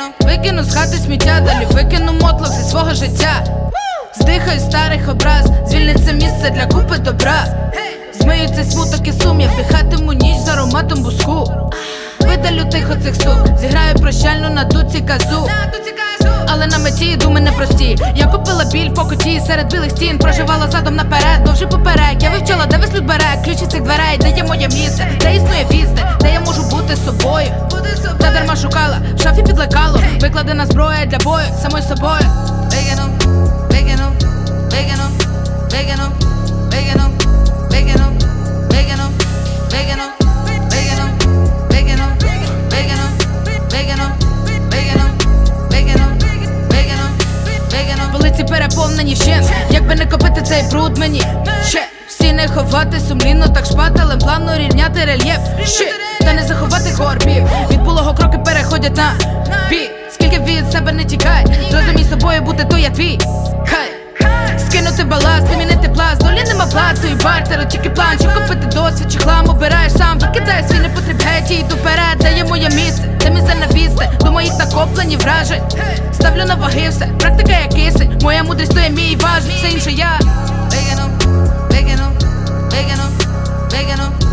Викину з хати сміття, далі викину мотлох зі свого життя. Здихаю старих образ, звільниться місце для купи добра. Змию цей смуток і сум, я вдихатиму ніч з ароматом буску. Видалю тихо цих сук, зіграю прощальну на дуці казу. Але на меті думи непрості. Я купила біль по куті серед білих стін. Проживала задом наперед, довжи поперек. Я вивчила, де весь люд бере ключі цих дверей. Де є моє місце, де існує візне, де я можу бути собою. Та дарма шукала, в шафі підлекало. Викладена зброя для бою, самою собою. Викину, викину, викину, викину, викину, викину, викину, викину, викину, викину, викину, викину, викину. Полиці переповнені вщент, якби не копити цей бруд мені ще. Всі не ховати сумлінно, так шпателем плавно рівняти рельєф. Та не заховати горбів, від булого кроки переходять на бій. Скільки від себе не тікай, зрозумій собою бути, то я твій. Хай скинути баласт, замінити пласт. Долі нема плату і бартеру, тільки план. Чи купити досвід, чи хлам обираєш сам. Викидай свій непотріб геть і йду вперед. Де є моє місце, де мізерна відстань до моїх накоплені вражень. Ставлю на ваги все, практика як кисень. Моя мудрість то є мій важний, все інше я. Викину, викину, викину, викину.